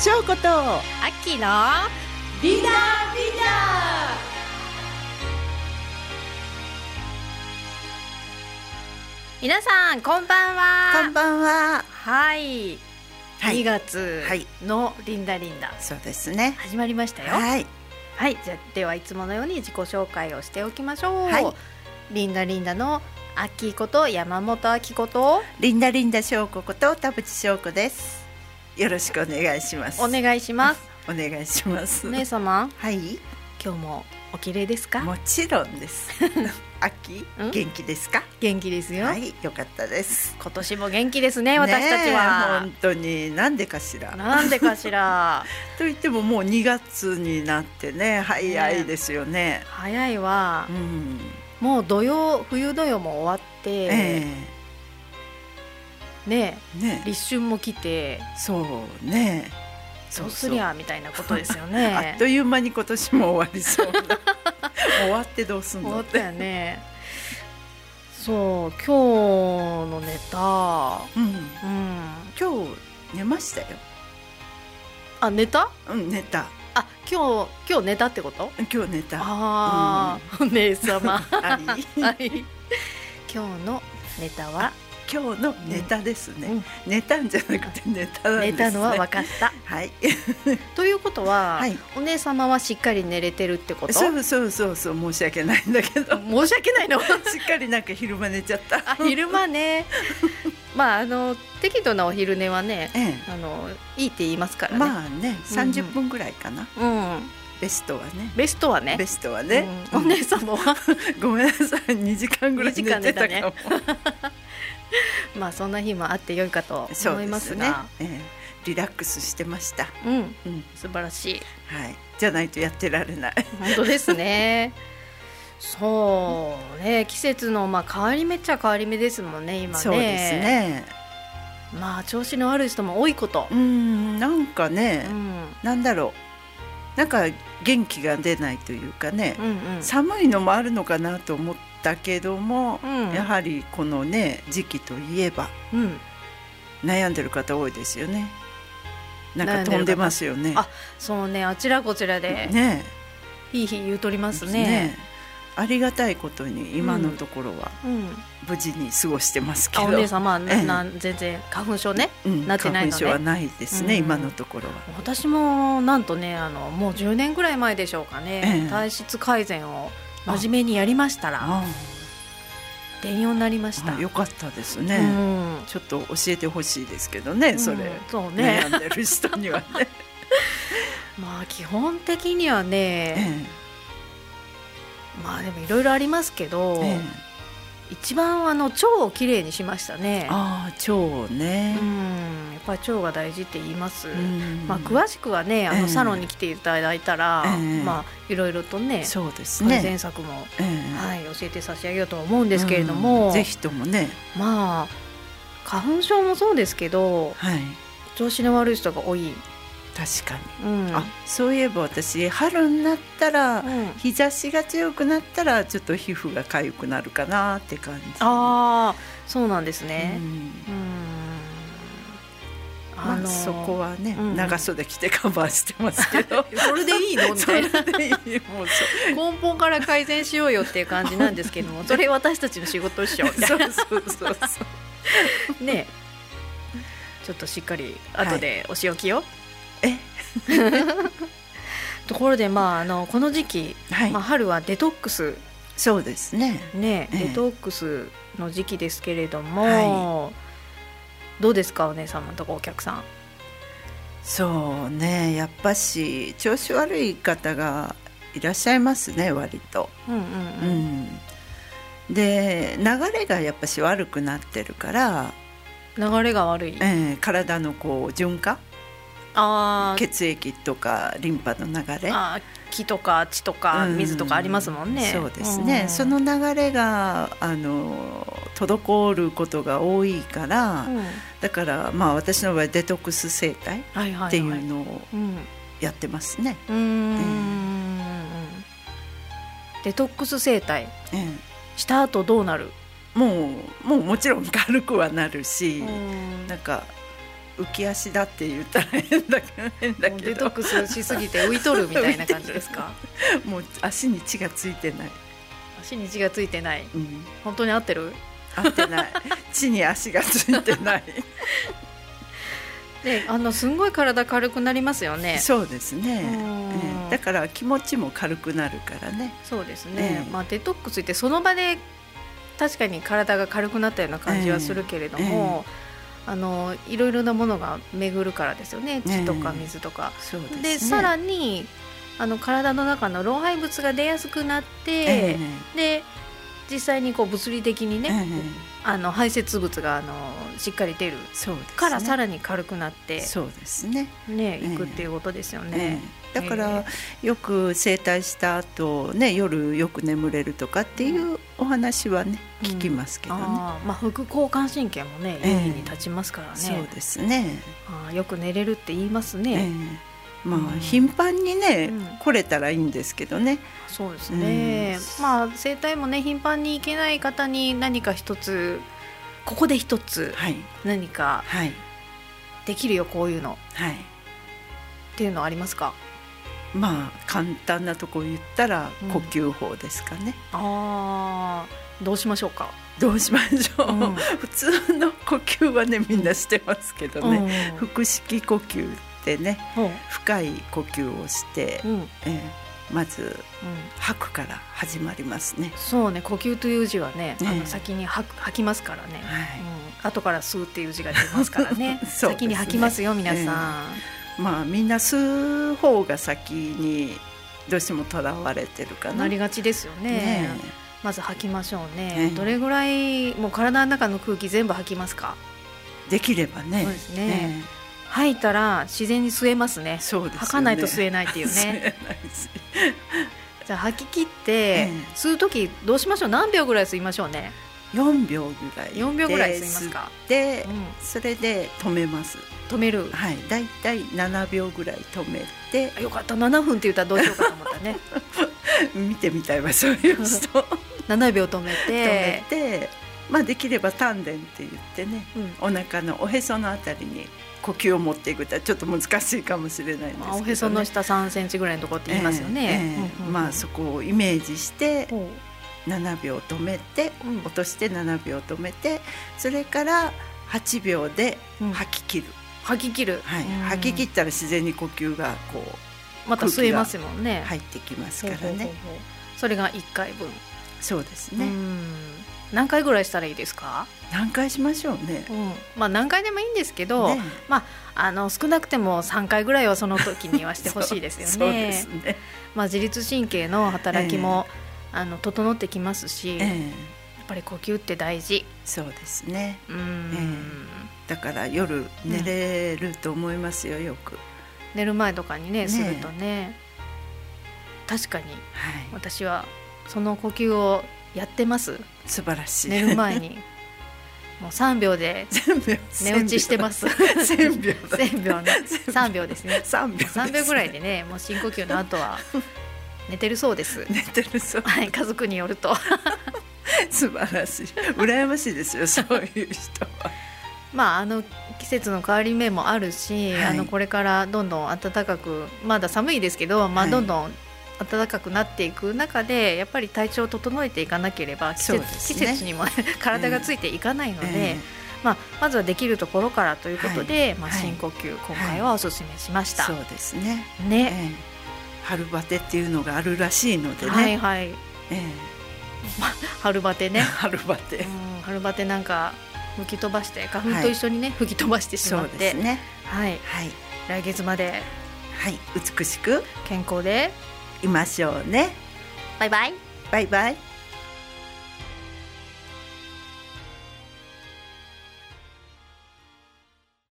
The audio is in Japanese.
翔子とアッキーのリーダー皆さんこんばんは。 こんばんは。 はい、 はい、 2月のリンダリンダ、 そうですね、 始まりましたよ。 はい、 はい、じゃあではいつものように自己紹介をしておきましょう。 はい、 リンダリンダのアッキーこと山本アキことリンダ翔子こと田淵翔子です。よろしくお願いします。 お願いします。 お願いします。 お姉様、 はい、 今日もお綺麗ですか？ もちろんです秋、元気ですか？ 元気ですよ。 はい、よかったです。 今年も元気ですね、私たちは。 本当になんでかしら。 なんでかしらと言ってももう2月になってね、早いですよね。 早いわ、 うん、 もう冬土曜も終わって、ね、立春も来て、 そうね、 そうすりゃみたいなことですよね。 あっという間に今年も終わりそうな終わってどうすんの終わったよね。そう、今日のネタ、 今日寝ましたよ。 あ、寝た？ 寝た。 あ、今日寝たってこと？ 今日寝た。 ああ、お姉様はい、 はい、今日のネタは今日のネタですね、寝たんじゃなくてネタなんですね。 寝たのは分かったはいということは、 はい、 お姉様はしっかり寝れてるってこと？ そう申し訳ないんだけど申し訳ないのしっかりなんか昼間寝ちゃった昼間ねまあ適度なお昼寝はね、いいって言いますからね。 まあね、30分ぐらいかな、ベストはね。 ベストはね、お姉様はごめんなさい、2時間ぐらい寝てたかもまあそんな日もあってよいかと思いますが、 リラックスしてました。 素晴らしい、 はい、じゃないとやってられない。 本当ですねそうね、季節の変わり目っちゃ変わり目ですもんね、今ね。 そうですね。 まあ調子の悪い人も多いこと。 なんかね、なんだろう、なんか元気が出ないというかね、寒いのもあるのかなと思ったけども、やはりこのね時期といえば、悩んでる方多いですよね。なんか飛んでますよね。 あ、そうね、あちらこちらでひいひい言うとりますね。 ありがたいことに今のところは無事に過ごしてますけど。 お姉様は全然花粉症ね、なってないのね。 花粉症はないですね、今のところは。 私もなんとね、もう10年ぐらい前でしょうかね、体質改善を真面目にやりましたら電用になりました。 よかったですね、ちょっと教えてほしいですけどね、それ、 そうね、 悩んでる人にはねまあ基本的にはね、まあでもいろいろありますけど、一番腸をきれいにしましたね。 腸ね、 やっぱり腸が大事って言います。詳しくはね、サロンに来ていただいたら、いろいろとね、 そうですね、 改善策も、教えて差し上げようと思うんですけれども、 ぜひともね。 まあ花粉症もそうですけど、調子の悪い人が多い。 確かに、そういえば私春になったら、日差しが強くなったらちょっと皮膚が痒くなるかなって感じ。 そうなんですね。 そこはね、長袖着てカバーしてますけどそれでいいのみたいなもう根本から改善しようよっていう感じなんですけども、それ私たちの仕事っしょみたいなそうね、ちょっとしっかり後でお仕置きよ。ところで、この時期、春はデトックス、 そうですね、 デトックスの時期ですけれども、どうですか、お姉様のとこお客さん。 そうね、やっぱし調子悪い方がいらっしゃいますね、割と。で、流れがやっぱし悪くなってるから。 流れが悪い、 体の循環、血液とかリンパの流れ、 気とか血とか水とかありますもんね。 そうですね、その流れが滞ることが多いから、だから私の場合デトックス整体っていうのをやってますね。 デトックス整体した後どうなる？ もうもちろん軽くはなるし、なんか浮き足だって言ったら変だけど、 デトックスしすぎて浮いとるみたいな感じですか？ もう足に血がついてない。 足に血がついてない、本当に合ってる？ 合ってない。血に足がついてない。 すんごい体軽くなりますよね。 そうですね、だから気持ちも軽くなるからね。 そうですね、デトックスってその場で確かに体が軽くなったような感じはするけれども、いろいろなものが巡るからですよね。血とか水とか、 そうですね。 でさらに体の中の老廃物が出やすくなって、で実際にこう物理的にね、排泄物がしっかり出るからさらに軽くなって、 そうですね、 いくっていうことですよね。 だからよく整体した後ね、夜よく眠れるとかっていうお話はね、聞きますけどね。 副交感神経もね、優位に立ちますからね。 そうですね。 よく寝れるって言いますね。 頻繁にね、来れたらいいんですけどね。 そうですね、整体もね頻繁に行けない方に何か一つ、ここで一つ何かできるよこういうの、っていうのはありますか？ 簡単なとこ言ったら呼吸法ですかね。 どうしましょうか？ どうしましょう、普通の呼吸はねみんなしてますけどね、腹式呼吸ってね、深い呼吸をして、まず、吐くから始まりますね。 そうね、呼吸という字はね、先に吐きますからね、後から吸うっていう字が出ますからね。先に吐きますよ皆さん。 みんな吸う方が先にどうしてもとらわれてるかなりがちですよね。まず吐きましょうね。どれぐらいもう体の中の空気全部吐きますか？ できればね。 そうですね、吐いたら自然に吸えますね。 そうですよね、 吐かないと吸えないっていうね。じゃあ吐き切って、吸う時どうしましょう？何秒ぐらい吸いましょうね。 4秒ぐらいで 4秒ぐらい吸いますか？ で、それで止めます。 止める。 だいたい7秒ぐらい止めて。 よかった、7分って言ったらどうしようかと思ったね。 見てみたいわそういう人。 7秒止めて、 できれば丹田って言ってね、お腹のおへそのあたりに呼吸を持っていくとちょっと難しいかもしれないんですけど、ね、 おへその下3センチぐらいのところって言いますよね。 そこをイメージして7秒止めて、落として7秒止めて、それから8秒で吐き切る。 吐き切る、 吐き切ったら自然に呼吸がこうまた吸えますもんね。 入ってきますからね。 それが1回分。 そうですね。 何回ぐらいしたらいいですか？ 何回しましょうね。 何回でもいいんですけど、少なくても3回ぐらいはその時にはしてほしいですよね。 そうですね。 自律神経の働きも、整ってきますし、やっぱり呼吸って大事。 そうですね。だから夜寝れると思いますよ、よく。 寝る前とかにねするとね、確かに、私はその呼吸をやってます。 素晴らしい。 寝る前にもう3秒で寝落ちしてます。 1000秒 1000秒ね、3秒ですね。 3 秒ぐらいでね、もう深呼吸の後は寝てるそうです。 寝てるそう。 家族によると。 素晴らしい。羨ましいですよ、そういう人は。 季節の変わり目もあるし、これからどんどん暖かく、まだ寒いですけど、どんどん暖かくなっていく中で、やっぱり体調を整えていかなければ季節にも体がついていかないので、まずはできるところからということで、深呼吸今回はおすすめしました。 そうですね。春バテっていうのがあるらしいのでね。 春バテね。 春バテ。 春バテなんか吹き飛ばして、花粉と一緒にね、吹き飛ばしてしまって、来月まで美しく健康でいましょうね。 バイバイ。 バイバイ。